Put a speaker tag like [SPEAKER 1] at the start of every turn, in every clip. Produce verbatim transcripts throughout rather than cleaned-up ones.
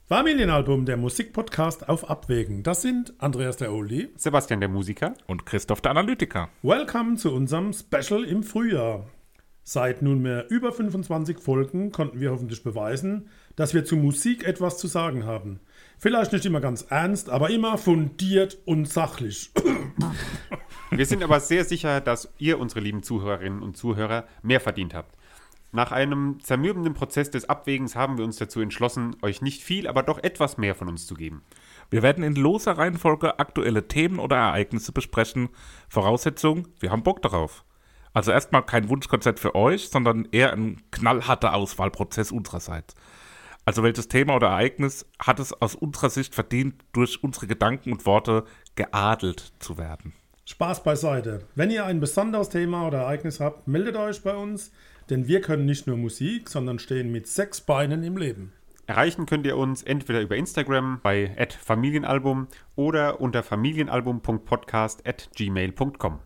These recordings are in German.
[SPEAKER 1] Familienalbum, der Musikpodcast auf Abwägen. Das sind Andreas der Oldie,
[SPEAKER 2] Sebastian der Musiker
[SPEAKER 3] und Christoph der Analytiker.
[SPEAKER 1] Welcome zu unserem Special im Frühjahr. Seit nunmehr über fünfundzwanzig Folgen konnten wir hoffentlich beweisen, dass wir zu Musik etwas zu sagen haben. Vielleicht nicht immer ganz ernst, aber immer fundiert und sachlich.
[SPEAKER 2] Wir sind aber sehr sicher, dass ihr, unsere lieben Zuhörerinnen und Zuhörer, mehr verdient habt. Nach einem zermürbenden Prozess des Abwägens haben wir uns dazu entschlossen, euch nicht viel, aber doch etwas mehr von uns zu geben.
[SPEAKER 3] Wir werden in loser Reihenfolge aktuelle Themen oder Ereignisse besprechen. Voraussetzung, wir haben Bock darauf. Also erstmal kein Wunschkonzert für euch, sondern eher ein knallharter Auswahlprozess unsererseits. Also welches Thema oder Ereignis hat es aus unserer Sicht verdient, durch unsere Gedanken und Worte geadelt zu werden?
[SPEAKER 1] Spaß beiseite. Wenn ihr ein besonderes Thema oder Ereignis habt, meldet euch bei uns, denn wir können nicht nur Musik, sondern stehen mit sechs Beinen im Leben.
[SPEAKER 2] Erreichen könnt ihr uns entweder über Instagram bei at familienalbum oder unter familienalbum punkt podcast at gmail punkt com.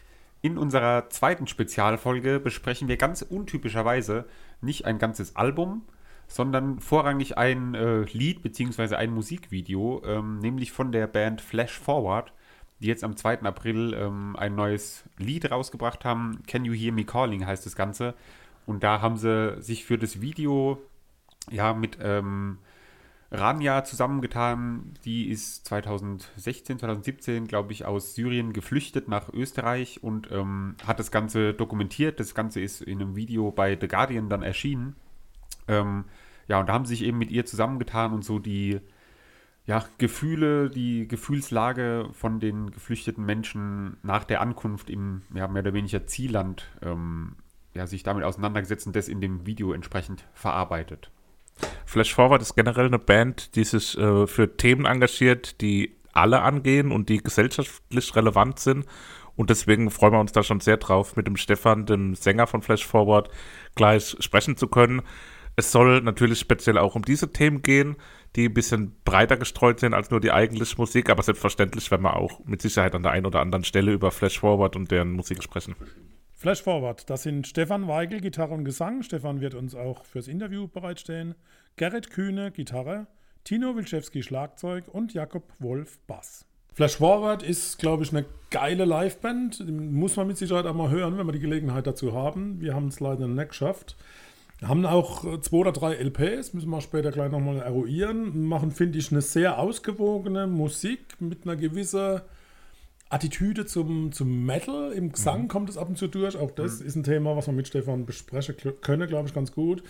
[SPEAKER 2] In unserer zweiten Spezialfolge besprechen wir ganz untypischerweise nicht ein ganzes Album, sondern vorrangig ein äh, Lied bzw. ein Musikvideo, ähm, nämlich von der Band Flash Forward, die jetzt am zweiten April ähm, ein neues Lied rausgebracht haben. Can You Hear Me Calling heißt das Ganze. Und da haben sie sich für das Video ja mit ähm, Rania zusammengetan. Die ist zwanzig sechzehn, zwanzig siebzehn, glaube ich, aus Syrien geflüchtet nach Österreich und ähm, hat das Ganze dokumentiert. Das Ganze ist in einem Video bei The Guardian dann erschienen. Ähm, ja, und da haben sie sich eben mit ihr zusammengetan und so die ja, Gefühle, die Gefühlslage von den geflüchteten Menschen nach der Ankunft im ja, mehr oder weniger Zielland ähm, ja, sich damit auseinandergesetzt und das in dem Video entsprechend verarbeitet.
[SPEAKER 3] Flash Forward ist generell eine Band, die sich äh, für Themen engagiert, die alle angehen und die gesellschaftlich relevant sind. Und deswegen freuen wir uns da schon sehr drauf, mit dem Stefan, dem Sänger von Flash Forward, gleich sprechen zu können. Es soll natürlich speziell auch um diese Themen gehen, die ein bisschen breiter gestreut sind als nur die eigentliche Musik, aber selbstverständlich werden wir auch mit Sicherheit an der einen oder anderen Stelle über Flash Forward und deren Musik sprechen.
[SPEAKER 1] Flash Forward, das sind Stefan Weigel, Gitarre und Gesang. Stefan wird uns auch fürs Interview bereitstellen. Gerrit Kühne, Gitarre. Tino Wilczewski, Schlagzeug. Und Jakob Wolf, Bass. Flash Forward ist, glaube ich, eine geile Liveband. Muss man mit Sicherheit auch mal hören, wenn wir die Gelegenheit dazu haben. Wir haben es leider nicht geschafft. Wir haben auch zwei oder drei L Ps, müssen wir später gleich nochmal eruieren. Machen, finde ich, eine sehr ausgewogene Musik mit einer gewissen Attitüde zum, zum Metal. Im Gesang mhm. kommt es ab und zu durch. Auch das mhm. ist ein Thema, was wir mit Stefan besprechen können, glaube ich, ganz gut.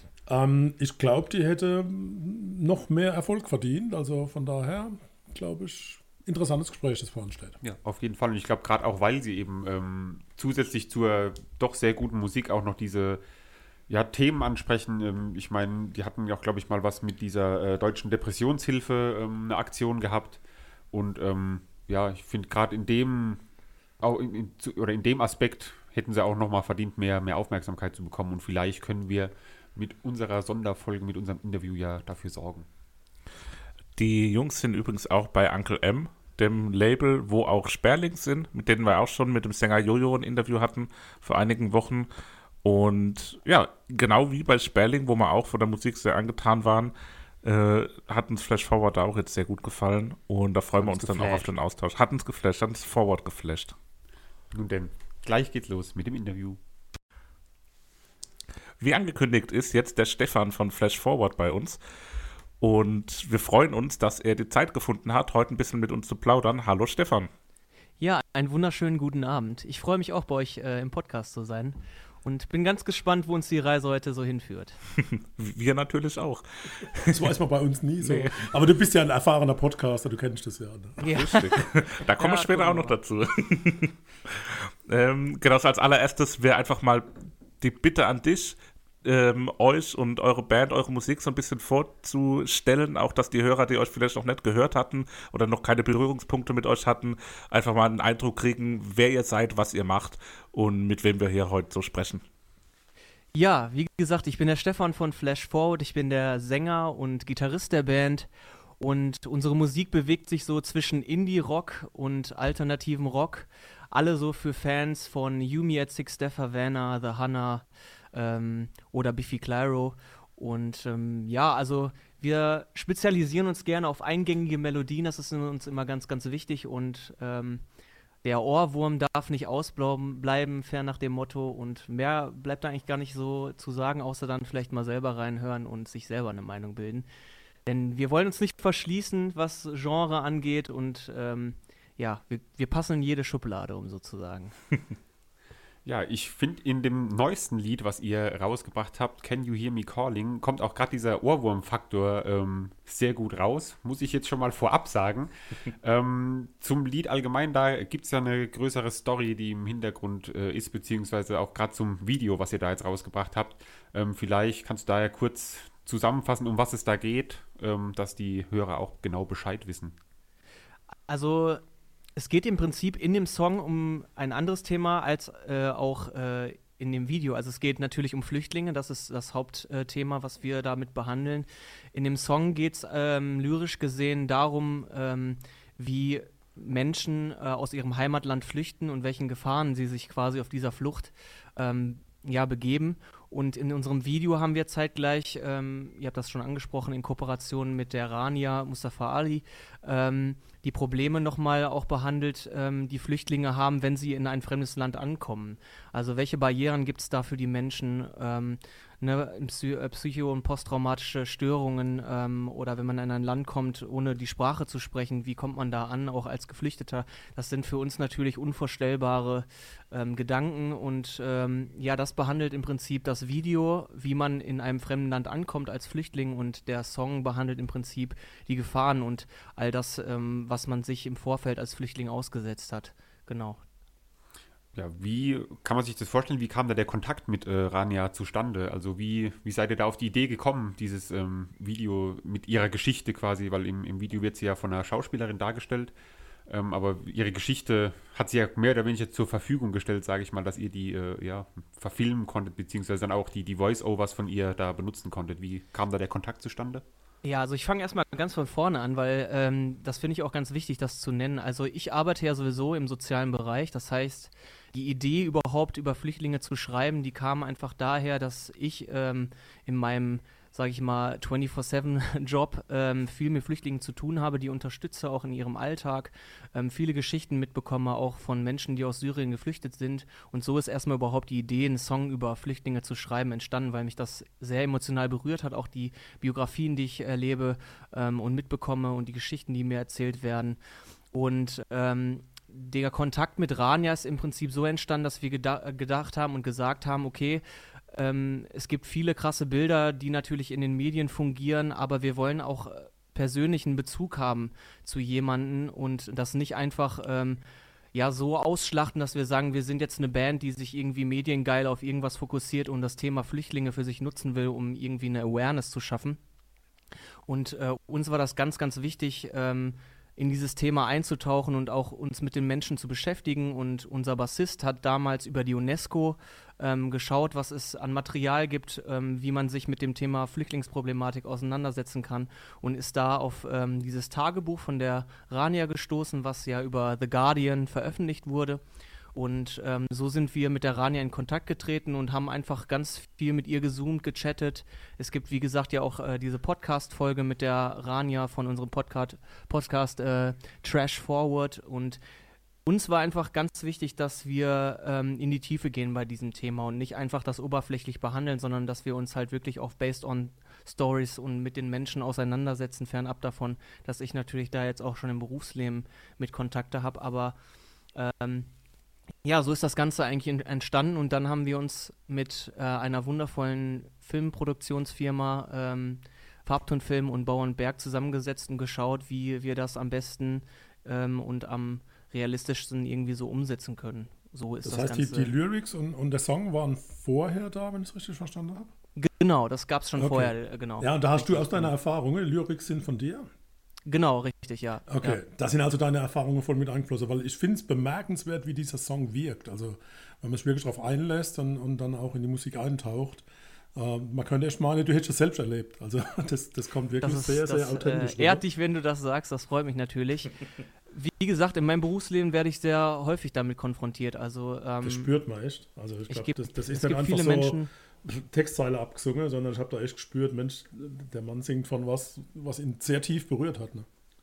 [SPEAKER 1] Ähm, ich glaube, die hätte noch mehr Erfolg verdient. Also von daher, glaube ich, interessantes Gespräch, das vor uns steht.
[SPEAKER 2] Ja, auf jeden Fall. Und ich glaube, gerade auch, weil sie eben ähm, zusätzlich zur doch sehr guten Musik auch noch diese ja, Themen ansprechen. Ähm, ich meine, die hatten ja auch, glaube ich, mal was mit dieser äh, deutschen Depressionshilfe, ähm, eine Aktion gehabt. Und ähm, ja, ich finde gerade in dem auch in, in, oder in dem Aspekt hätten sie auch nochmal verdient, mehr, mehr Aufmerksamkeit zu bekommen. Und vielleicht können wir mit unserer Sonderfolge, mit unserem Interview ja dafür sorgen.
[SPEAKER 3] Die Jungs sind übrigens auch bei Uncle M, dem Label, wo auch Sperlings sind, mit denen wir auch schon mit dem Sänger Jojo ein Interview hatten vor einigen Wochen. Und ja, genau wie bei Sperling, wo wir auch von der Musik sehr angetan waren, äh, hat uns Flash Forward da auch jetzt sehr gut gefallen. Und da freuen wir uns dann auch auf den Austausch. Hat uns geflasht, hat uns Forward geflasht.
[SPEAKER 2] Nun denn, gleich geht's los mit dem Interview.
[SPEAKER 3] Wie angekündigt ist jetzt der Stefan von Flash Forward bei uns. Und wir freuen uns, dass er die Zeit gefunden hat, heute ein bisschen mit uns zu plaudern. Hallo Stefan.
[SPEAKER 4] Ja, einen wunderschönen guten Abend. Ich freue mich auch, bei euch äh, im Podcast zu sein. Und bin ganz gespannt, wo uns die Reise heute so hinführt.
[SPEAKER 3] Wir natürlich auch.
[SPEAKER 1] Das weiß man bei uns nie so. Nee. Aber du bist ja ein erfahrener Podcaster, du kennst das ja. Ne?
[SPEAKER 4] Ja.
[SPEAKER 3] Richtig. Da kommen ja, wir später auch noch dazu. ähm, genau, als allererstes wäre einfach mal die Bitte an dich, ähm, euch und eure Band, eure Musik so ein bisschen vorzustellen, auch dass die Hörer, die euch vielleicht noch nicht gehört hatten oder noch keine Berührungspunkte mit euch hatten, einfach mal einen Eindruck kriegen, wer ihr seid, was ihr macht und mit wem wir hier heute so sprechen.
[SPEAKER 4] Ja, wie gesagt, ich bin der Stefan von Flash Forward, ich bin der Sänger und Gitarrist der Band und unsere Musik bewegt sich so zwischen Indie-Rock und alternativem Rock, alle so für Fans von You Me at Six Steph Havana, The Hunter ähm, oder Biffy Clyro. Und ähm, ja, also wir spezialisieren uns gerne auf eingängige Melodien, das ist uns immer ganz, ganz wichtig und ähm, der Ohrwurm darf nicht ausbleiben, fern nach dem Motto und mehr bleibt da eigentlich gar nicht so zu sagen, außer dann vielleicht mal selber reinhören und sich selber eine Meinung bilden. Denn wir wollen uns nicht verschließen, was Genre angeht und ähm, ja, wir, wir passen in jede Schublade, um so zu sagen.
[SPEAKER 2] Ja, ich finde in dem neuesten Lied, was ihr rausgebracht habt, Can You Hear Me Calling, kommt auch gerade dieser Ohrwurm-Faktor ähm, sehr gut raus. Muss ich jetzt schon mal vorab sagen. ähm, zum Lied allgemein, da gibt es ja eine größere Story, die im Hintergrund äh, ist, beziehungsweise auch gerade zum Video, was ihr da jetzt rausgebracht habt. Ähm, vielleicht kannst du da ja kurz zusammenfassen, um was es da geht, ähm, dass die Hörer auch genau Bescheid wissen.
[SPEAKER 4] Also es geht im Prinzip in dem Song um ein anderes Thema als äh, auch äh, in dem Video. Also es geht natürlich um Flüchtlinge, das ist das Hauptthema, was wir damit behandeln. In dem Song geht es ähm, lyrisch gesehen darum, ähm, wie Menschen äh, aus ihrem Heimatland flüchten und welchen Gefahren sie sich quasi auf dieser Flucht ähm, ja, begeben. Und in unserem Video haben wir zeitgleich, ähm, ihr habt das schon angesprochen, in Kooperation mit der Rania Mustafa Ali, ähm, die Probleme nochmal auch behandelt, ähm, die Flüchtlinge haben, wenn sie in ein fremdes Land ankommen. Also welche Barrieren gibt es da für die Menschen, ähm, ne, Psy- Psycho- und posttraumatische Störungen ähm, oder wenn man in ein Land kommt, ohne die Sprache zu sprechen, wie kommt man da an, auch als Geflüchteter? Das sind für uns natürlich unvorstellbare ähm, Gedanken und ähm, ja, das behandelt im Prinzip das Video, wie man in einem fremden Land ankommt als Flüchtling und der Song behandelt im Prinzip die Gefahren und all das, ähm, was man sich im Vorfeld als Flüchtling ausgesetzt hat. Genau.
[SPEAKER 2] Ja, wie kann man sich das vorstellen? Wie kam da der Kontakt mit äh, Rania zustande? Also wie, wie seid ihr da auf die Idee gekommen, dieses ähm, Video mit ihrer Geschichte quasi, weil im, im Video wird sie ja von einer Schauspielerin dargestellt, ähm, aber ihre Geschichte hat sie ja mehr oder weniger zur Verfügung gestellt, sage ich mal, dass ihr die äh, ja, verfilmen konntet, beziehungsweise dann auch die, die Voice-Overs von ihr da benutzen konntet. Wie kam da der Kontakt zustande?
[SPEAKER 4] Ja, also ich fange erstmal ganz von vorne an, weil ähm, das finde ich auch ganz wichtig, das zu nennen. Also ich arbeite ja sowieso im sozialen Bereich, das heißt, die Idee überhaupt über Flüchtlinge zu schreiben, die kam einfach daher, dass ich ähm, in meinem, sage ich mal, vierundzwanzig sieben Job ähm, viel mit Flüchtlingen zu tun habe, die unterstütze auch in ihrem Alltag, ähm, viele Geschichten mitbekomme, auch von Menschen, die aus Syrien geflüchtet sind und so ist erstmal überhaupt die Idee, einen Song über Flüchtlinge zu schreiben, entstanden, weil mich das sehr emotional berührt hat, auch die Biografien, die ich erlebe ähm, und mitbekomme und die Geschichten, die mir erzählt werden und ähm, der Kontakt mit Rania ist im Prinzip so entstanden, dass wir geda- gedacht haben und gesagt haben, okay, ähm, es gibt viele krasse Bilder, die natürlich in den Medien fungieren, aber wir wollen auch persönlichen Bezug haben zu jemandem und das nicht einfach ähm, ja, so ausschlachten, dass wir sagen, wir sind jetzt eine Band, die sich irgendwie mediengeil auf irgendwas fokussiert und das Thema Flüchtlinge für sich nutzen will, um irgendwie eine Awareness zu schaffen. Und äh, uns war das ganz, ganz wichtig, ähm, in dieses Thema einzutauchen und auch uns mit den Menschen zu beschäftigen. Und unser Bassist hat damals über die UNESCO ähm, geschaut, was es an Material gibt, ähm, wie man sich mit dem Thema Flüchtlingsproblematik auseinandersetzen kann und ist da auf ähm, dieses Tagebuch von der Rania gestoßen, was ja über The Guardian veröffentlicht wurde. Und ähm, so sind wir mit der Rania in Kontakt getreten und haben einfach ganz viel mit ihr gezoomt, gechattet. Es gibt, wie gesagt, ja auch äh, diese Podcast-Folge mit der Rania von unserem Podcast, Podcast äh, Trash Forward. Und uns war einfach ganz wichtig, dass wir ähm, in die Tiefe gehen bei diesem Thema und nicht einfach das oberflächlich behandeln, sondern dass wir uns halt wirklich auf Based on Stories und mit den Menschen auseinandersetzen, fernab davon, dass ich natürlich da jetzt auch schon im Berufsleben mit Kontakte habe. Aber ähm, ja, so ist das Ganze eigentlich entstanden und dann haben wir uns mit äh, einer wundervollen Filmproduktionsfirma ähm, Farbtonfilm und Bauernberg zusammengesetzt und geschaut, wie wir das am besten ähm, und am realistischsten irgendwie so umsetzen können. So ist das,
[SPEAKER 1] das heißt,
[SPEAKER 4] Ganze.
[SPEAKER 1] Die, die Lyrics und, und der Song waren vorher da, wenn ich es richtig verstanden habe?
[SPEAKER 4] Genau, das gab es schon
[SPEAKER 1] okay.
[SPEAKER 4] vorher, äh, genau.
[SPEAKER 1] Ja, und da hast
[SPEAKER 4] richtig,
[SPEAKER 1] du aus deiner Erfahrung, Lyrics sind von dir?
[SPEAKER 4] Genau, richtig, ja.
[SPEAKER 1] Okay,
[SPEAKER 4] ja.
[SPEAKER 1] da sind also deine Erfahrungen voll mit eingeflossen, weil ich finde es bemerkenswert, wie dieser Song wirkt. Also, wenn man sich wirklich darauf einlässt und, und dann auch in die Musik eintaucht, äh, man könnte echt meinen, du hättest es selbst erlebt. Also, das, das kommt wirklich
[SPEAKER 4] das ist,
[SPEAKER 1] sehr,
[SPEAKER 4] das,
[SPEAKER 1] sehr authentisch.
[SPEAKER 4] Äh, ehrt dich, wenn du das sagst, das freut mich natürlich. Wie gesagt, in meinem Berufsleben werde ich sehr häufig damit konfrontiert. Also, ähm,
[SPEAKER 1] das spürt man echt. Also, ich glaube, das, das ist
[SPEAKER 4] es
[SPEAKER 1] dann
[SPEAKER 4] gibt
[SPEAKER 1] einfach
[SPEAKER 4] viele
[SPEAKER 1] so,
[SPEAKER 4] Menschen,
[SPEAKER 1] Textzeile abgesungen, sondern ich habe da echt gespürt, Mensch, der Mann singt von was, was ihn sehr tief berührt hat. Ne?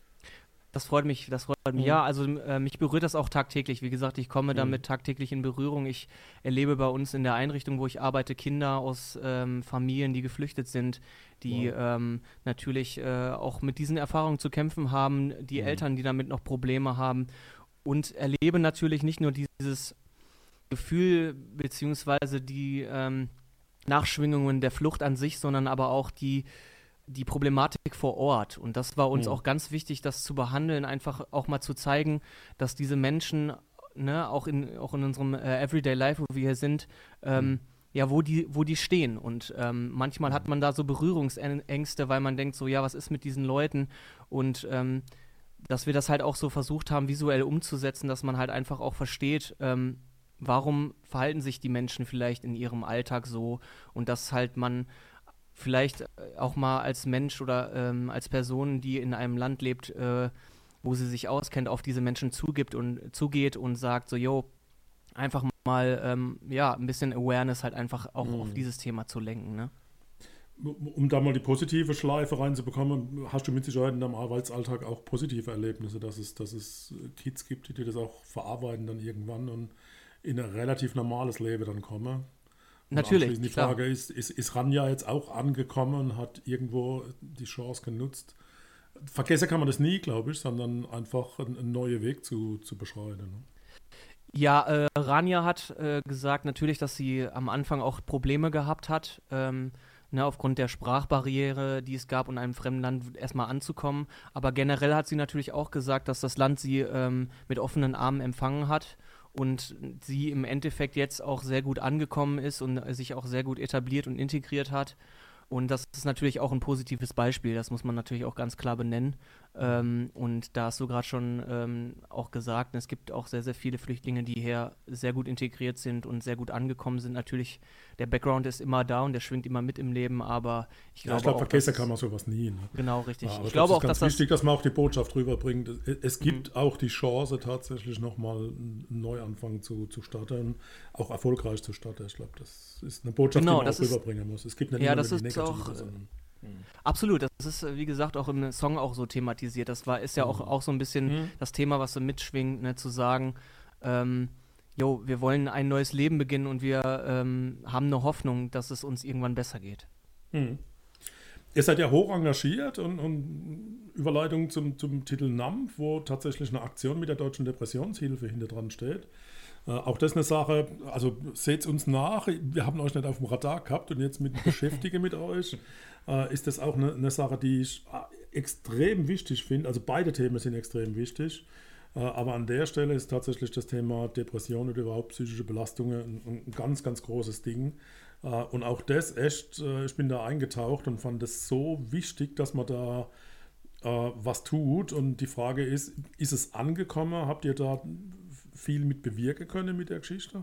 [SPEAKER 4] Das freut mich, das freut mich.
[SPEAKER 1] Mhm.
[SPEAKER 4] Ja, also äh, mich berührt das auch tagtäglich. Wie gesagt, ich komme
[SPEAKER 1] Mhm.
[SPEAKER 4] damit tagtäglich in Berührung. Ich erlebe bei uns in der Einrichtung, wo ich arbeite, Kinder aus ähm, Familien, die geflüchtet sind, die
[SPEAKER 1] Wow.
[SPEAKER 4] ähm, natürlich äh, auch mit diesen Erfahrungen zu kämpfen haben, die
[SPEAKER 1] Mhm.
[SPEAKER 4] Eltern, die damit noch Probleme haben und erlebe natürlich nicht nur dieses Gefühl beziehungsweise die ähm, Nachschwingungen der Flucht an sich, sondern aber auch die die Problematik vor Ort. Und das war uns
[SPEAKER 1] Mhm.
[SPEAKER 4] auch ganz wichtig, das zu behandeln, einfach auch mal zu zeigen, dass diese Menschen, ne, auch in, auch in unserem äh, Everyday Life, wo wir hier sind, ähm,
[SPEAKER 1] Mhm.
[SPEAKER 4] ja, wo die, wo die stehen. Und ähm, manchmal hat man da so Berührungsängste, weil man denkt so, ja, was ist mit diesen Leuten? Und ähm, dass wir das halt auch so versucht haben, visuell umzusetzen, dass man halt einfach auch versteht, ähm, warum verhalten sich die Menschen vielleicht in ihrem Alltag so und dass halt man vielleicht auch mal als Mensch oder ähm, als Person, die in einem Land lebt, äh, wo sie sich auskennt, auf diese Menschen zugibt und zugeht und sagt so, yo, einfach mal ähm, ja, ein bisschen Awareness halt einfach auch
[SPEAKER 1] Mhm.
[SPEAKER 4] auf dieses Thema zu lenken, ne?
[SPEAKER 1] Um da mal die positive Schleife reinzubekommen, hast du mit Sicherheit in deinem Arbeitsalltag auch positive Erlebnisse, dass es, dass es Kids gibt, die das auch verarbeiten dann irgendwann und in ein relativ normales Leben dann kommen. Und
[SPEAKER 4] Natürlich,
[SPEAKER 1] anschließend die
[SPEAKER 4] klar.
[SPEAKER 1] Frage ist, ist, ist Ranja jetzt auch angekommen und hat irgendwo die Chance genutzt? Vergessen kann man das nie, glaube ich, sondern einfach einen, einen neuen Weg zu, zu beschreiten. Ne?
[SPEAKER 4] Ja, äh, Rania hat äh, gesagt natürlich, dass sie am Anfang auch Probleme gehabt hat, ähm, ne, aufgrund der Sprachbarriere, die es gab, in einem fremden Land erstmal anzukommen. Aber generell hat sie natürlich auch gesagt, dass das Land sie ähm, mit offenen Armen empfangen hat und sie im Endeffekt jetzt auch sehr gut angekommen ist und äh, sich auch sehr gut etabliert und integriert hat. Und das ist natürlich auch ein positives Beispiel, das muss man natürlich auch ganz klar benennen. Ähm, und da hast du gerade schon ähm, auch gesagt, es gibt auch sehr, sehr viele Flüchtlinge, die hier sehr gut integriert sind und sehr gut angekommen sind. Natürlich, der Background ist immer da und der schwingt immer mit im Leben, aber ich
[SPEAKER 1] Ja,
[SPEAKER 4] glaube
[SPEAKER 1] ich glaube,
[SPEAKER 4] auch,
[SPEAKER 1] vergessen
[SPEAKER 4] dass
[SPEAKER 1] kann man sowas nie. Ne?
[SPEAKER 4] genau, richtig.
[SPEAKER 1] Ja, aber
[SPEAKER 4] ich glaube
[SPEAKER 1] das
[SPEAKER 4] auch,
[SPEAKER 1] ist ganz
[SPEAKER 4] dass
[SPEAKER 1] wichtig,
[SPEAKER 4] das
[SPEAKER 1] dass man auch die Botschaft rüberbringt. Es, es gibt mhm. auch die Chance, tatsächlich nochmal einen Neuanfang zu, zu starten, auch erfolgreich zu starten. Ich glaube, das ist eine Botschaft,
[SPEAKER 4] genau,
[SPEAKER 1] die man auch
[SPEAKER 4] ist,
[SPEAKER 1] rüberbringen muss. Es gibt nicht
[SPEAKER 4] ja,
[SPEAKER 1] immer
[SPEAKER 4] das
[SPEAKER 1] nur die
[SPEAKER 4] ist
[SPEAKER 1] negative,
[SPEAKER 4] auch,
[SPEAKER 1] sondern
[SPEAKER 4] absolut, das ist, wie gesagt, auch im Song auch so thematisiert. Das war, ist ja auch, auch so ein bisschen
[SPEAKER 1] mhm.
[SPEAKER 4] das Thema, was so mitschwingt, ne, zu sagen, ähm, jo, wir wollen ein neues Leben beginnen und wir ähm, haben eine Hoffnung, dass es uns irgendwann besser geht.
[SPEAKER 1] Mhm. Ihr seid ja hoch engagiert und, und Überleitung zum, zum Titel N A M, wo tatsächlich eine Aktion mit der Deutschen Depressionshilfe hinter dran steht. Äh, auch das ist eine Sache, also seht uns nach, wir haben euch nicht auf dem Radar gehabt und jetzt mit Beschäftigen mit euch äh, ist das auch eine, eine Sache, die ich extrem wichtig finde. Also beide Themen sind extrem wichtig, äh, aber an der Stelle ist tatsächlich das Thema Depression oder überhaupt psychische Belastungen ein, ein ganz, ganz großes Ding. Äh, und auch das echt, äh, ich bin da eingetaucht und fand es so wichtig, dass man da äh, was tut. Und die Frage ist, ist es angekommen? Habt ihr da viel mit bewirken können mit der Geschichte?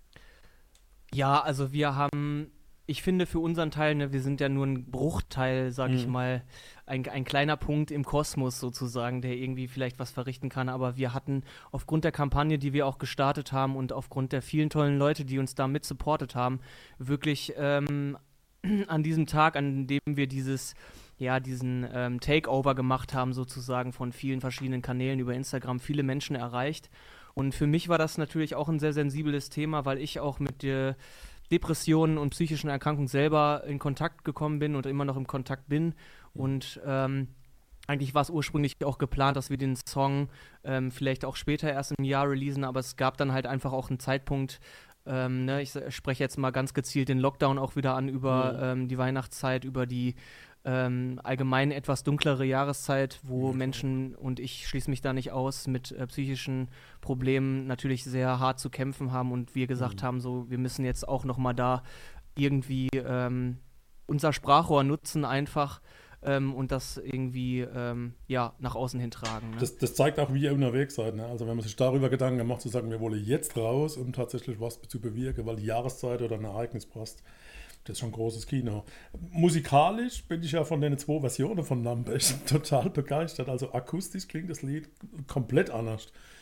[SPEAKER 4] Ja, also wir haben, ich finde für unseren Teil, ne, wir sind ja nur ein Bruchteil, sag
[SPEAKER 1] Mhm.
[SPEAKER 4] ich mal, ein, ein kleiner Punkt im Kosmos sozusagen, der irgendwie vielleicht was verrichten kann, aber wir hatten aufgrund der Kampagne, die wir auch gestartet haben und aufgrund der vielen tollen Leute, die uns da mit supportet haben, wirklich ähm, an diesem Tag, an dem wir dieses ja, diesen ähm, Takeover gemacht haben sozusagen von vielen verschiedenen Kanälen über Instagram, viele Menschen erreicht. Und für mich war das natürlich auch ein sehr sensibles Thema, weil ich auch mit der Depressionen und psychischen Erkrankungen selber in Kontakt gekommen bin und immer noch im Kontakt bin. Und ähm, eigentlich war es ursprünglich auch geplant, dass wir den Song ähm, vielleicht auch später erst im Jahr releasen, aber es gab dann halt einfach auch einen Zeitpunkt, ähm, ne, ich spreche jetzt mal ganz gezielt den Lockdown auch wieder an über
[SPEAKER 1] Ja.
[SPEAKER 4] ähm, die Weihnachtszeit, über die ähm, allgemein etwas dunklere Jahreszeit, wo
[SPEAKER 1] Ja,
[SPEAKER 4] Menschen, und ich schließe mich da nicht aus, mit äh, psychischen Problemen natürlich sehr hart zu kämpfen haben und wir gesagt
[SPEAKER 1] Mhm.
[SPEAKER 4] haben, so, wir müssen jetzt auch nochmal da irgendwie ähm, unser Sprachrohr nutzen einfach ähm, und das irgendwie ähm, ja, nach außen hin tragen. Ne?
[SPEAKER 1] Das, das zeigt auch, wie ihr unterwegs seid. Ne? Also wenn man sich darüber Gedanken macht, zu sagen, wir wollen jetzt raus, um tatsächlich was zu bewirken, weil die Jahreszeit oder ein Ereignis passt, das ist schon ein großes Kino. Musikalisch bin ich ja von den zwei Versionen von N A M echt total begeistert. Also akustisch klingt das Lied komplett anders.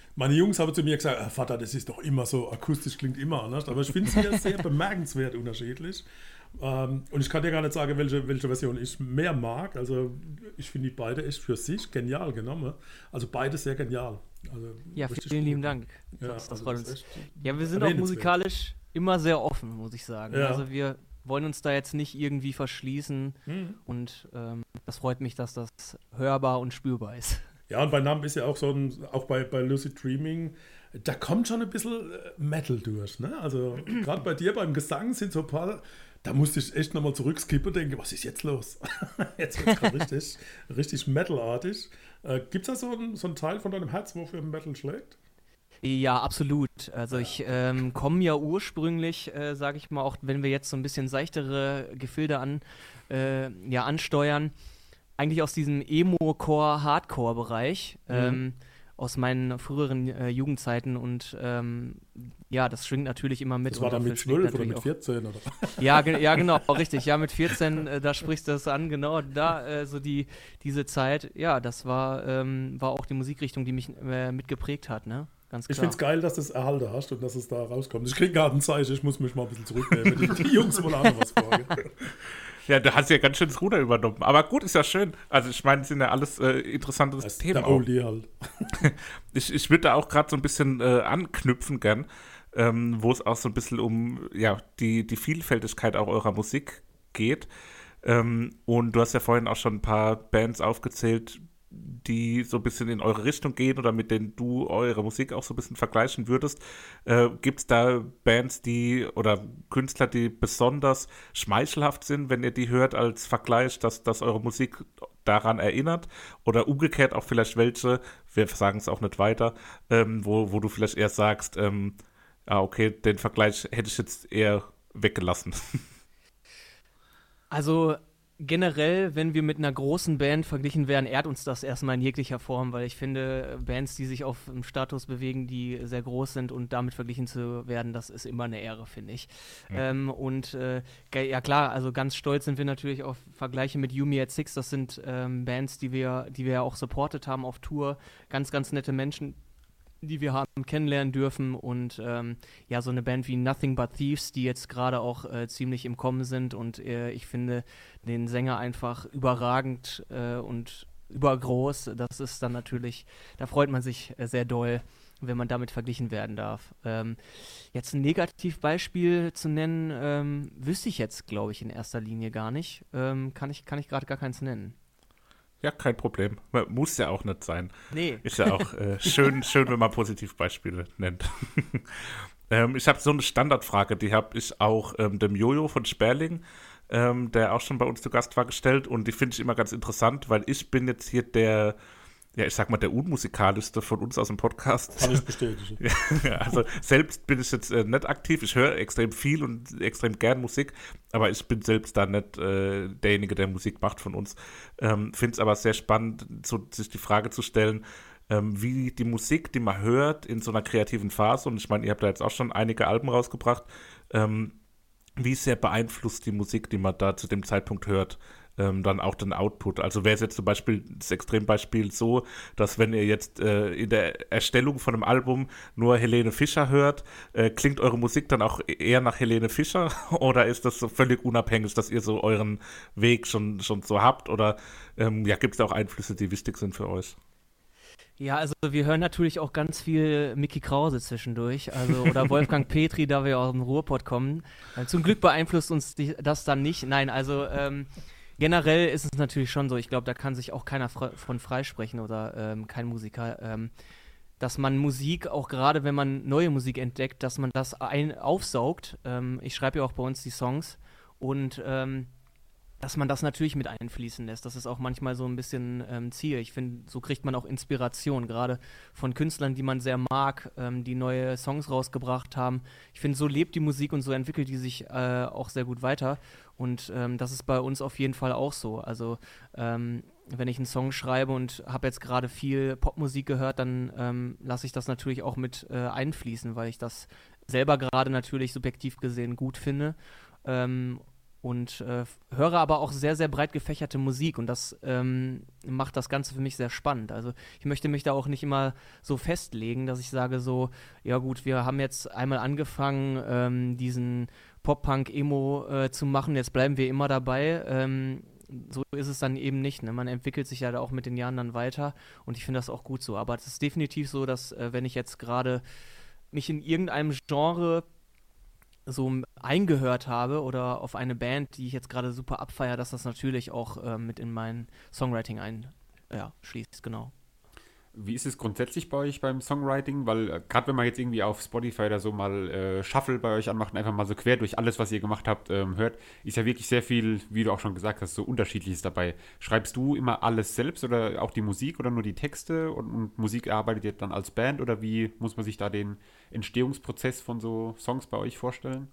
[SPEAKER 1] Meine Jungs haben zu mir gesagt, ah, Vater, das ist doch immer so, akustisch klingt immer anders. Aber ich finde es hier sehr bemerkenswert unterschiedlich. Ähm, und ich kann dir gar nicht sagen, welche, welche Version ich mehr mag. Also ich finde die beide echt für sich genial genommen. Also beide sehr genial. Also
[SPEAKER 4] ja, vielen lieben Dank.
[SPEAKER 1] Ja,
[SPEAKER 4] das, das
[SPEAKER 1] also
[SPEAKER 4] freut
[SPEAKER 1] das
[SPEAKER 4] uns.
[SPEAKER 1] ist
[SPEAKER 4] Ja, wir sind auch musikalisch immer sehr offen, muss ich sagen.
[SPEAKER 1] Ja.
[SPEAKER 4] Also wir wollen uns da jetzt nicht irgendwie verschließen.
[SPEAKER 1] Mhm.
[SPEAKER 4] Und ähm, das freut mich, dass das hörbar und spürbar ist.
[SPEAKER 1] Ja, und bei Namen ist ja auch so ein, auch bei, bei Lucid Dreaming, da kommt schon ein bisschen Metal durch, ne? Also gerade bei dir beim Gesang sind so ein paar, da musste ich echt nochmal zurückskippen und denken, was ist jetzt los? Jetzt wird es richtig, richtig Metal-artig. Äh, Gibt es da so, ein, so einen Teil von deinem Herz, wofür Metal schlägt?
[SPEAKER 4] Ja, absolut. Also ich ähm, komme ja ursprünglich, äh, sage ich mal, auch wenn wir jetzt so ein bisschen seichtere Gefilde an, äh, ja, ansteuern, eigentlich aus diesem Emo-Core-Hardcore-Bereich, mhm. ähm, aus meinen früheren äh, Jugendzeiten und ähm, ja, das schwingt natürlich immer mit.
[SPEAKER 1] Das war dann mit zwölf oder mit vierzehn, oder?
[SPEAKER 4] Ja, ge- ja, genau, richtig. Ja, mit vierzehn, äh, da sprichst du das an, genau, da, äh, so die, diese Zeit, ja, das war, ähm, war auch die Musikrichtung, die mich äh, mitgeprägt hat, ne? Ganz klar.
[SPEAKER 1] Ich finde es geil, dass du es erhalten hast und dass es da rauskommt. Ich kriege gerade ein Zeichen, ich muss mich mal ein bisschen zurücknehmen. Die, die Jungs wollen auch noch was fragen.
[SPEAKER 3] Ja, du hast ja ganz schön das Ruder übernommen. Aber gut, ist ja schön. Also ich meine, es sind ja alles äh, interessante
[SPEAKER 1] das
[SPEAKER 3] Themen.
[SPEAKER 1] Der Oldie halt.
[SPEAKER 3] ich ich würde da auch gerade so ein bisschen äh, anknüpfen gern, ähm, wo es auch so ein bisschen um ja, die, die Vielfältigkeit auch eurer Musik geht. Ähm, und du hast ja vorhin auch schon ein paar Bands aufgezählt, die so ein bisschen in eure Richtung gehen oder mit denen du eure Musik auch so ein bisschen vergleichen würdest. Äh, gibt es da Bands, die oder Künstler, die besonders schmeichelhaft sind, wenn ihr die hört als Vergleich, dass, dass eure Musik daran erinnert? Oder umgekehrt auch vielleicht welche, wir sagen es auch nicht weiter, ähm, wo, wo du vielleicht eher sagst, ähm, ah, okay, den Vergleich hätte ich jetzt eher weggelassen.
[SPEAKER 4] Also generell, wenn wir mit einer großen Band verglichen werden, ehrt uns das erstmal in jeglicher Form, weil ich finde, Bands, die sich auf einem Status bewegen, die sehr groß sind und damit verglichen zu werden, das ist immer eine Ehre, finde ich. Mhm. Ähm, und äh, ja klar, also ganz stolz sind wir natürlich auf Vergleiche mit You Me at Six. Das sind ähm, Bands, die wir, die wir ja auch supportet haben auf Tour. Ganz, ganz nette Menschen, die wir haben kennenlernen dürfen und ähm, ja, so eine Band wie Nothing But Thieves, die jetzt gerade auch äh, ziemlich im Kommen sind und äh, ich finde den Sänger einfach überragend äh, und übergroß. Das ist dann natürlich, da freut man sich äh, sehr doll, wenn man damit verglichen werden darf. Ähm, jetzt ein Negativbeispiel zu nennen, ähm, wüsste ich jetzt, glaube ich, in erster Linie gar nicht. Ähm, kann ich, kann ich gerade gar keins nennen.
[SPEAKER 3] Ja, kein Problem. Muss ja auch nicht sein.
[SPEAKER 4] Nee.
[SPEAKER 3] Ist ja auch äh, schön, schön, wenn man Positivbeispiele nennt. ähm, ich habe so eine Standardfrage, die habe ich auch ähm, dem Jojo von Sperling, ähm, der auch schon bei uns zu Gast war, gestellt und die finde ich immer ganz interessant, weil ich bin jetzt hier der, ja, ich sag mal, der unmusikalischste von uns aus dem Podcast.
[SPEAKER 1] Kann ich bestätigen.
[SPEAKER 3] Ja, also selbst bin ich jetzt äh, nicht aktiv, ich höre extrem viel und extrem gern Musik, aber ich bin selbst da nicht äh, derjenige, der Musik macht von uns. Ähm, finde es aber sehr spannend, so, sich die Frage zu stellen, ähm, wie die Musik, die man hört in so einer kreativen Phase, und ich meine, ihr habt da jetzt auch schon einige Alben rausgebracht, ähm, wie sehr beeinflusst die Musik, die man da zu dem Zeitpunkt hört, ähm, dann auch den Output. Also wäre es jetzt zum Beispiel das Extrembeispiel so, dass wenn ihr jetzt äh, in der Erstellung von einem Album nur Helene Fischer hört, äh, klingt eure Musik dann auch eher nach Helene Fischer oder ist das so völlig unabhängig, dass ihr so euren Weg schon, schon so habt oder ähm, ja, gibt es da auch Einflüsse, die wichtig sind für euch?
[SPEAKER 4] Ja, also wir hören natürlich auch ganz viel Mickey Krause zwischendurch, also oder Wolfgang Petri, da wir aus dem Ruhrpott kommen. Äh, zum Glück beeinflusst uns die, das dann nicht. Nein, also ähm, generell ist es natürlich schon so, ich glaube, da kann sich auch keiner fre- von freisprechen oder ähm, kein Musiker, ähm, dass man Musik, auch gerade wenn man neue Musik entdeckt, dass man das ein aufsaugt. Ähm, ich schreibe ja auch bei uns die Songs und ähm, dass man das natürlich mit einfließen lässt. Das ist auch manchmal so ein bisschen ähm, Ziel. Ich finde, so kriegt man auch Inspiration, gerade von Künstlern, die man sehr mag, ähm, die neue Songs rausgebracht haben. Ich finde, so lebt die Musik und so entwickelt die sich äh, auch sehr gut weiter. Und ähm, das ist bei uns auf jeden Fall auch so. Also ähm, wenn ich einen Song schreibe und habe jetzt gerade viel Popmusik gehört, dann ähm, lasse ich das natürlich auch mit äh, einfließen, weil ich das selber gerade natürlich subjektiv gesehen gut finde. Ähm, und äh, höre aber auch sehr, sehr breit gefächerte Musik und das ähm, macht das Ganze für mich sehr spannend. Also ich möchte mich da auch nicht immer so festlegen, dass ich sage so, ja gut, wir haben jetzt einmal angefangen, ähm, diesen Pop-Punk-Emo äh, zu machen, jetzt bleiben wir immer dabei. Ähm, so ist es dann eben nicht. Ne? Man entwickelt sich ja da auch mit den Jahren dann weiter und ich finde das auch gut so. Aber es ist definitiv so, dass äh, wenn ich jetzt gerade mich in irgendeinem Genre so eingehört habe oder auf eine Band, die ich jetzt gerade super abfeiere, dass das natürlich auch äh, mit in mein Songwriting einschließt, ja, schließt, genau.
[SPEAKER 2] Wie ist es grundsätzlich bei euch beim Songwriting? Weil äh, gerade wenn man jetzt irgendwie auf Spotify oder so mal äh, Shuffle bei euch anmacht und einfach mal so quer durch alles, was ihr gemacht habt, ähm, hört, ist ja wirklich sehr viel, wie du auch schon gesagt hast, so Unterschiedliches dabei. Schreibst du immer alles selbst oder auch die Musik oder nur die Texte und, und Musik erarbeitet ihr dann als Band oder wie muss man sich da den Entstehungsprozess von so Songs bei euch vorstellen?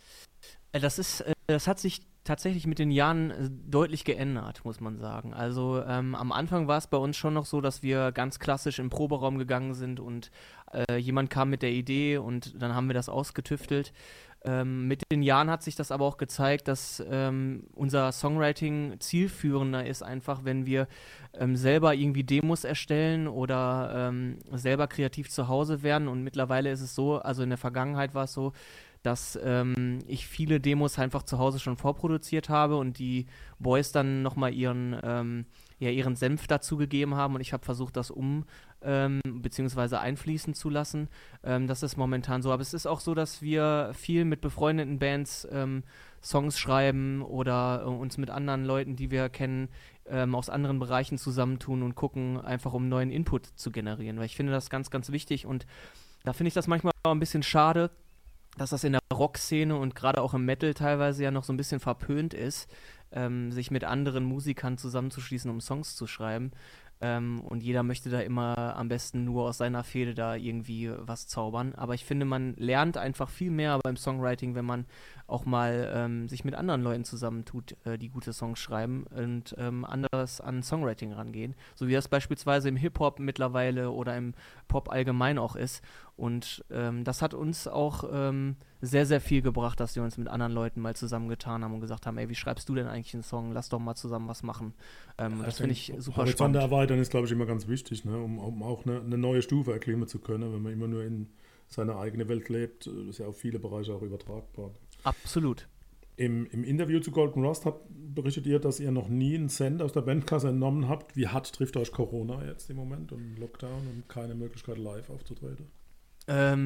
[SPEAKER 4] Das ist, äh, das hat sich tatsächlich mit den Jahren äh, deutlich geändert, muss man sagen. Also ähm, am Anfang war es bei uns schon noch so, dass wir ganz klassisch im Proberaum gegangen sind und äh, jemand kam mit der Idee und dann haben wir das ausgetüftelt. Ähm, mit den Jahren hat sich das aber auch gezeigt, dass ähm, unser Songwriting zielführender ist, einfach wenn wir ähm, selber irgendwie Demos erstellen oder ähm, selber kreativ zu Hause werden. Und mittlerweile ist es so, also in der Vergangenheit war es so, dass ähm, ich viele Demos einfach zu Hause schon vorproduziert habe und die Boys dann nochmal ihren, ähm, ja, ihren Senf dazu gegeben haben und ich habe versucht, das um ähm, beziehungsweise einfließen zu lassen. Ähm, das ist momentan so. Aber es ist auch so, dass wir viel mit befreundeten Bands ähm, Songs schreiben oder äh, uns mit anderen Leuten, die wir kennen, ähm, aus anderen Bereichen zusammentun und gucken, einfach um neuen Input zu generieren. Weil ich finde das ganz, ganz wichtig und da finde ich das manchmal auch ein bisschen schade, dass das in der Rockszene und gerade auch im Metal teilweise ja noch so ein bisschen verpönt ist, ähm, sich mit anderen Musikern zusammenzuschließen, um Songs zu schreiben. Ähm, und jeder möchte da immer am besten nur aus seiner Fehde da irgendwie was zaubern. Aber ich finde, man lernt einfach viel mehr beim Songwriting, wenn man auch mal ähm, sich mit anderen Leuten zusammentut, äh, die gute Songs schreiben und ähm, anders an Songwriting rangehen. So wie das beispielsweise im Hip-Hop mittlerweile oder im Pop allgemein auch ist. Und ähm, das hat uns auch ähm, sehr, sehr viel gebracht, dass wir uns mit anderen Leuten mal zusammengetan haben und gesagt haben, ey, wie schreibst du denn eigentlich einen Song? Lass doch mal zusammen was machen. Ähm, ja, das finde ich super spannend.
[SPEAKER 1] Horizont erweitern ist, glaube ich, immer ganz wichtig, ne? um, um auch eine, eine neue Stufe erklimmen zu können, wenn man immer nur in seiner eigenen Welt lebt. Das ist ja auf viele Bereiche auch übertragbar.
[SPEAKER 4] Absolut.
[SPEAKER 1] Im, Im Interview zu Golden Rust hat, berichtet ihr, dass ihr noch nie einen Cent aus der Bandkasse entnommen habt. Wie hart trifft euch Corona jetzt im Moment und Lockdown und keine Möglichkeit live aufzutreten?
[SPEAKER 4] Ähm,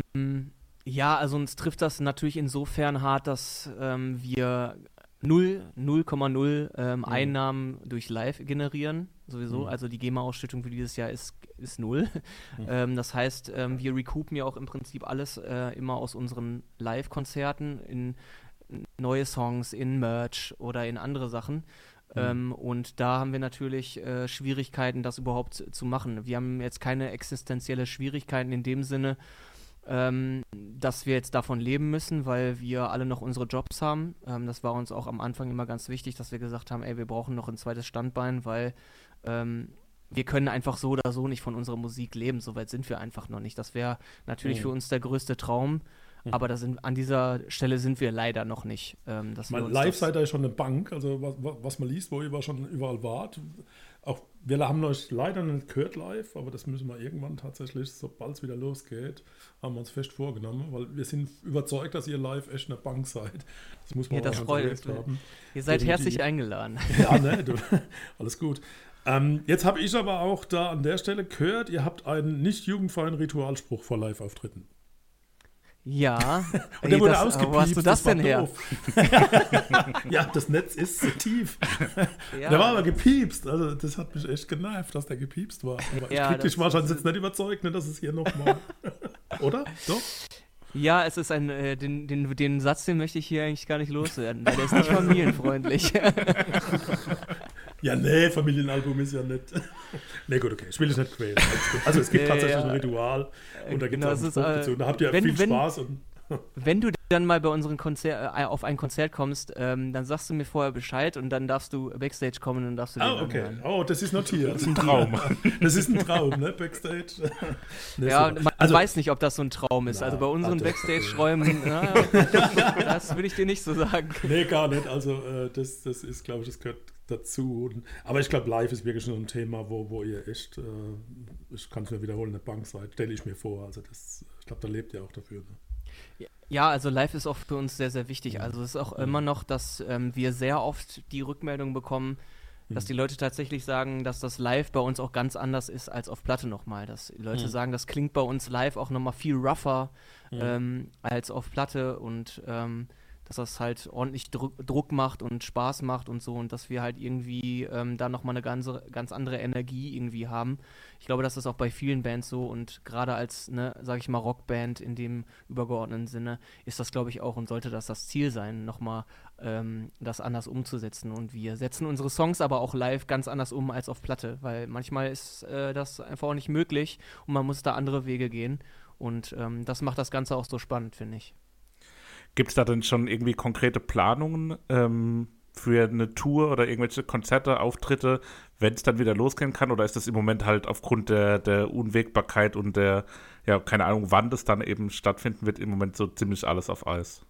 [SPEAKER 4] ja, also uns trifft das natürlich insofern hart, dass ähm, wir null Komma null ähm, mhm. Einnahmen durch Live generieren, sowieso. Mhm. Also die GEMA-Ausschüttung für dieses Jahr ist, ist null. Mhm. Ähm, das heißt, ähm, wir recoupen ja auch im Prinzip alles äh, immer aus unseren Live-Konzerten in neue Songs, in Merch oder in andere Sachen. Mhm. Ähm, und da haben wir natürlich äh, Schwierigkeiten, das überhaupt zu, zu machen. Wir haben jetzt keine existenzielle Schwierigkeiten in dem Sinne, ähm, dass wir jetzt davon leben müssen, weil wir alle noch unsere Jobs haben. Ähm, das war uns auch am Anfang immer ganz wichtig, dass wir gesagt haben, ey, wir brauchen noch ein zweites Standbein, weil ähm, wir können einfach so oder so nicht von unserer Musik leben. Soweit sind wir einfach noch nicht. Das wäre natürlich mhm. für uns der größte Traum. Aber da sind, an dieser Stelle sind wir leider noch nicht. Ähm, dass
[SPEAKER 1] Mal,
[SPEAKER 4] wir
[SPEAKER 1] live seid ihr schon eine Bank, also was, was man liest, wo ihr schon überall wart. Auch wir haben euch leider nicht gehört live, aber das müssen wir irgendwann tatsächlich, sobald es wieder losgeht, haben wir uns fest vorgenommen, weil wir sind überzeugt, dass ihr live echt eine Bank seid. Das muss man
[SPEAKER 4] ja, das
[SPEAKER 1] auch
[SPEAKER 4] freut uns.
[SPEAKER 1] haben.
[SPEAKER 4] Ihr seid
[SPEAKER 1] Definitiv.
[SPEAKER 4] herzlich eingeladen.
[SPEAKER 1] Ja, ne, du, alles gut. Ähm, jetzt habe ich aber auch da an der Stelle gehört, ihr habt einen nicht jugendfreien Ritualspruch vor Live-Auftritten.
[SPEAKER 4] Ja.
[SPEAKER 1] Und der Ey, wurde das, ausgepiept.
[SPEAKER 4] Wo hast du das, das denn her?
[SPEAKER 1] Ja, das Netz ist so tief. Ja. Der war aber gepiepst. Also das hat mich echt genervt, dass der gepiepst war. Aber ja, ich krieg dich wahrscheinlich jetzt nicht überzeugt, ne, dass es hier nochmal... Oder? Doch?
[SPEAKER 4] Ja, es ist ein, äh, den, den, den Satz, den möchte ich hier eigentlich gar nicht loswerden, weil der ist nicht familienfreundlich.
[SPEAKER 1] Ja, nee, Familienalbum ist ja nicht. Nee, gut, okay, ich will es nicht quälen. Also es gibt nee, tatsächlich ja. ein Ritual und da gibt es genau, einen Spruch dazu. Da habt ihr
[SPEAKER 4] wenn,
[SPEAKER 1] viel
[SPEAKER 4] wenn,
[SPEAKER 1] Spaß. Und
[SPEAKER 4] wenn du dann mal bei unseren Konzer äh, auf ein Konzert kommst, ähm, dann sagst du mir vorher Bescheid und dann darfst du Backstage kommen und darfst du den
[SPEAKER 1] Ah, okay.
[SPEAKER 4] anhören.
[SPEAKER 1] Oh, das ist notiert.
[SPEAKER 3] Das ist ein Traum.
[SPEAKER 1] Das ist ein Traum, ne? Backstage. Nee,
[SPEAKER 4] Ja,
[SPEAKER 1] super.
[SPEAKER 4] man
[SPEAKER 1] also,
[SPEAKER 4] weiß nicht, ob das so ein Traum ist.
[SPEAKER 1] Na,
[SPEAKER 4] also bei unseren
[SPEAKER 1] also,
[SPEAKER 4] Backstage-Räumen, na, das will ich dir nicht so sagen.
[SPEAKER 1] Nee, gar nicht. Also äh, das, das ist, glaube ich, das gehört dazu. Und, aber ich glaube, live ist wirklich schon ein Thema, wo, wo ihr echt, äh, ich kann es mir wiederholen, eine Bank seid, stelle ich mir vor. Also das, ich glaube, da lebt ihr auch dafür. Ne?
[SPEAKER 4] Ja, also live ist auch für uns sehr, sehr wichtig. Also es ist auch immer noch, dass ähm, wir sehr oft die Rückmeldung bekommen, dass die Leute tatsächlich sagen, dass das live bei uns auch ganz anders ist als auf Platte nochmal. Dass die Leute
[SPEAKER 1] Mhm.
[SPEAKER 4] sagen, das klingt bei uns live auch nochmal viel rougher
[SPEAKER 1] Mhm.
[SPEAKER 4] ähm, als auf Platte und ähm, dass das halt ordentlich Druck, Druck macht und Spaß macht und so und dass wir halt irgendwie ähm, da nochmal eine ganze, ganz andere Energie irgendwie haben. Ich glaube, das ist auch bei vielen Bands so und gerade als, ne, sag ich mal, Rockband in dem übergeordneten Sinne ist das, glaube ich, auch und sollte das das Ziel sein, nochmal ähm, das anders umzusetzen und wir setzen unsere Songs aber auch live ganz anders um als auf Platte, weil manchmal ist äh, das einfach auch nicht möglich und man muss da andere Wege gehen und ähm, das macht das Ganze auch so spannend, finde ich.
[SPEAKER 3] Gibt es da denn schon irgendwie konkrete Planungen ähm, für eine Tour oder irgendwelche Konzerte, Auftritte, wenn es dann wieder losgehen kann? Oder ist das im Moment halt aufgrund der, der Unwägbarkeit und der, ja, keine Ahnung, wann das dann eben stattfinden wird, im Moment so ziemlich alles auf Eis?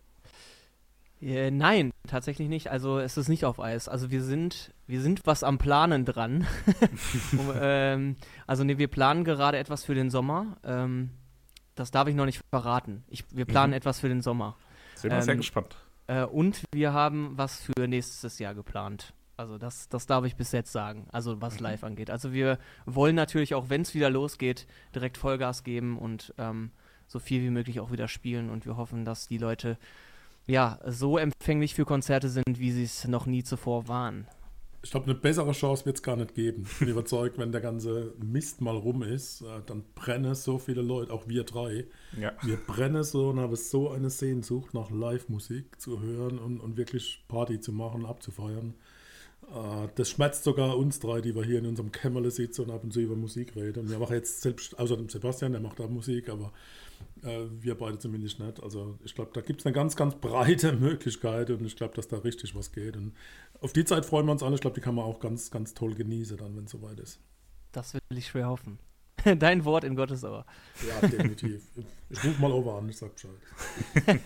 [SPEAKER 4] Äh, nein, tatsächlich nicht. Also es ist nicht auf Eis. Also wir sind, wir sind was am Planen dran. um, ähm, also ne, wir planen gerade etwas für den Sommer. Ähm, das darf ich noch nicht verraten. Ich, wir planen
[SPEAKER 3] Mhm.
[SPEAKER 4] etwas für den Sommer.
[SPEAKER 3] Sind wir sehr
[SPEAKER 4] Ähm,
[SPEAKER 3] gespannt.
[SPEAKER 4] Äh, und wir haben was für nächstes Jahr geplant. Also das, das darf ich bis jetzt sagen, also was live angeht. Also wir wollen natürlich auch, wenn es wieder losgeht, direkt Vollgas geben und ähm, so viel wie möglich auch wieder spielen. Und wir hoffen, dass die Leute ja so empfänglich für Konzerte sind, wie sie es noch nie zuvor waren.
[SPEAKER 1] Ich glaube, eine bessere Chance wird es gar nicht geben. Ich bin überzeugt, wenn der ganze Mist mal rum ist, äh, dann brennen so viele Leute, auch wir drei.
[SPEAKER 3] Ja.
[SPEAKER 1] Wir brennen so und haben so eine Sehnsucht nach Live-Musik zu hören und, und wirklich Party zu machen, abzufeiern. Äh, das schmerzt sogar uns drei, die wir hier in unserem Kämmerle sitzen und ab und zu über Musik reden. Und wir machen jetzt selbst, außer dem Sebastian, der macht da Musik, aber äh, wir beide zumindest nicht. Also ich glaube, da gibt es eine ganz, ganz breite Möglichkeit und ich glaube, dass da richtig was geht. Und auf die Zeit freuen wir uns alle. Ich glaube, die kann man auch ganz, ganz toll genießen, dann, wenn es soweit ist.
[SPEAKER 4] Das will ich schwer hoffen. Dein Wort in Gottes Ohr.
[SPEAKER 1] Ja, definitiv. Ich rufe mal over an, ich sag Bescheid.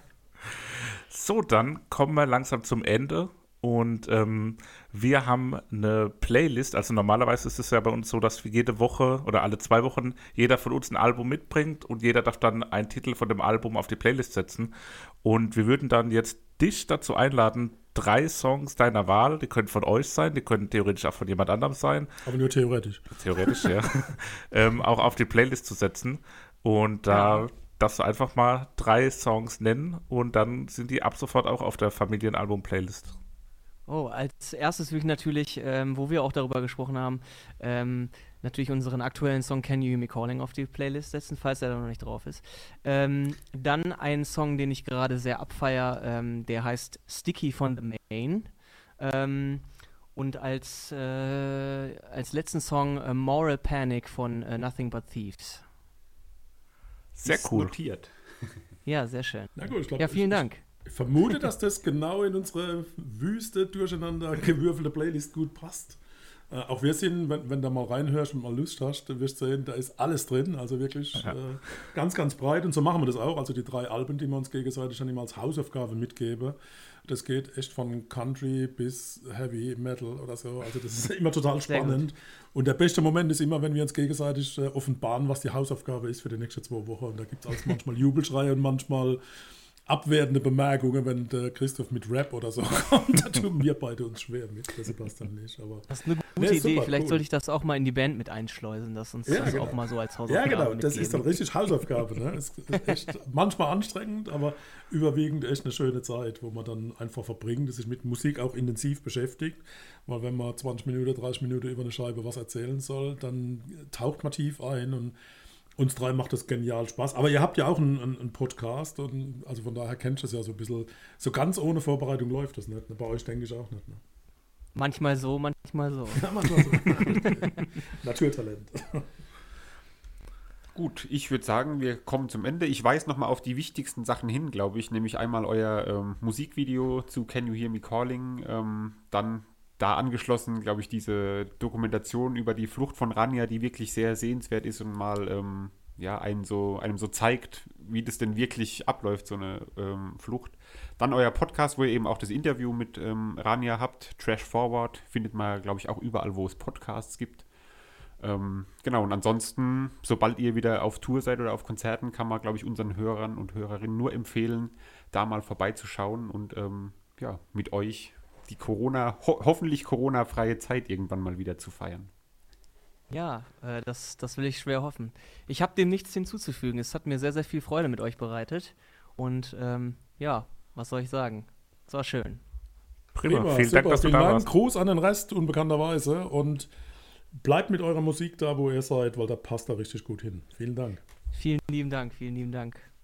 [SPEAKER 3] So, dann kommen wir langsam zum Ende. Und ähm, wir haben eine Playlist, also normalerweise ist es ja bei uns so, dass wir jede Woche oder alle zwei Wochen jeder von uns ein Album mitbringt und jeder darf dann einen Titel von dem Album auf die Playlist setzen. Und wir würden dann jetzt dich dazu einladen, drei Songs deiner Wahl, die können von euch sein, die können theoretisch auch von jemand anderem sein,
[SPEAKER 1] Aber nur theoretisch.
[SPEAKER 3] theoretisch, ja, ähm, auch auf die Playlist zu setzen. Und da
[SPEAKER 4] Ja.
[SPEAKER 3] darfst du einfach mal drei Songs nennen und dann sind die ab sofort auch auf der Familienalbum-Playlist.
[SPEAKER 4] Oh, als erstes will ich natürlich, ähm, wo wir auch darüber gesprochen haben, ähm, natürlich unseren aktuellen Song Can You Hear Me Calling auf die Playlist setzen, falls er da noch nicht drauf ist. Ähm, dann einen Song, den ich gerade sehr abfeier, ähm, der heißt Sticky von The Main. Ähm, und als, äh, als letzten Song äh, Moral Panic von äh, Nothing But Thieves.
[SPEAKER 3] Sehr
[SPEAKER 2] Ist
[SPEAKER 3] cool.
[SPEAKER 2] notiert.
[SPEAKER 4] Ja, sehr schön.
[SPEAKER 1] Na gut, ich glaub,
[SPEAKER 4] Ja, vielen
[SPEAKER 1] ich,
[SPEAKER 4] Dank.
[SPEAKER 1] Ich vermute, dass das genau in unsere wüste, durcheinander gewürfelte Playlist gut passt. Äh, auch wir sind, wenn, wenn du mal reinhörst und mal Lust hast, dann wirst du sehen, da ist alles drin. Also wirklich
[SPEAKER 3] Ja.
[SPEAKER 1] äh, ganz, ganz breit. Und so machen wir das auch. Also die drei Alben, die wir uns gegenseitig dann immer als Hausaufgabe mitgeben, das geht echt von Country bis Heavy Metal oder so. Also das ist immer total
[SPEAKER 4] Sehr gut.
[SPEAKER 1] spannend. Und der beste Moment ist immer, wenn wir uns gegenseitig äh, offenbaren, was die Hausaufgabe ist für die nächsten zwei Wochen. Und da gibt es also manchmal Jubelschreie und manchmal abwertende Bemerkungen, wenn der Christoph mit Rap oder so kommt. Da tun wir beide uns schwer mit, der Sebastian nicht. Aber
[SPEAKER 4] Das ist eine gute
[SPEAKER 1] Nee,
[SPEAKER 4] Idee.
[SPEAKER 1] super,
[SPEAKER 4] Vielleicht
[SPEAKER 1] cool.
[SPEAKER 4] sollte ich das auch mal in die Band mit einschleusen, dass uns
[SPEAKER 1] Ja,
[SPEAKER 4] das
[SPEAKER 1] genau.
[SPEAKER 4] auch mal so als
[SPEAKER 1] ja,
[SPEAKER 4] Hausaufgabe
[SPEAKER 1] genau, das ist dann
[SPEAKER 4] mitgeben.
[SPEAKER 1] richtig Hausaufgabe. Ne? Es ist echt manchmal anstrengend, aber überwiegend echt eine schöne Zeit, wo man dann einfach verbringt, sich mit Musik auch intensiv beschäftigt. Weil wenn man zwanzig Minuten, dreißig Minuten über eine Scheibe was erzählen soll, dann taucht man tief ein und uns drei macht das genial Spaß. Aber ihr habt ja auch einen, einen, einen Podcast und also von daher kennt ihr es ja so ein bisschen. So ganz ohne Vorbereitung läuft das nicht. Ne? Bei euch denke ich auch nicht. Ne?
[SPEAKER 4] Manchmal so, manchmal so.
[SPEAKER 1] Ja, manchmal so. Naturtalent.
[SPEAKER 2] Gut, ich würde sagen, wir kommen zum Ende. Ich weise nochmal auf die wichtigsten Sachen hin, glaube ich, nämlich einmal euer ähm, Musikvideo zu Can You Hear Me Calling, ähm, dann da angeschlossen, glaube ich, diese Dokumentation über die Flucht von Rania, die wirklich sehr sehenswert ist und mal ähm, ja, einem, so, einem so zeigt, wie das denn wirklich abläuft, so eine ähm, Flucht. Dann euer Podcast, wo ihr eben auch das Interview mit ähm, Rania habt, Trash Forward, findet man, glaube ich, auch überall, wo es Podcasts gibt. Ähm, genau, und ansonsten, sobald ihr wieder auf Tour seid oder auf Konzerten, kann man, glaube ich, unseren Hörern und Hörerinnen nur empfehlen, da mal vorbeizuschauen und ähm, ja, mit euch die Corona, ho- hoffentlich Corona-freie Zeit irgendwann mal wieder zu feiern.
[SPEAKER 4] Ja, äh, das, das will ich schwer hoffen. Ich habe dem nichts hinzuzufügen. Es hat mir sehr, sehr viel Freude mit euch bereitet. Und ähm, ja, was soll ich sagen? Es war schön.
[SPEAKER 3] Prima,
[SPEAKER 1] Prima,
[SPEAKER 3] vielen
[SPEAKER 1] super,
[SPEAKER 3] Dank, dass du
[SPEAKER 1] vielen
[SPEAKER 3] da
[SPEAKER 1] Dank.
[SPEAKER 3] warst.
[SPEAKER 1] Gruß an den Rest, unbekannterweise. Und bleibt mit eurer Musik da, wo ihr seid, weil da passt da richtig gut hin. Vielen Dank.
[SPEAKER 4] Vielen lieben Dank, vielen lieben Dank.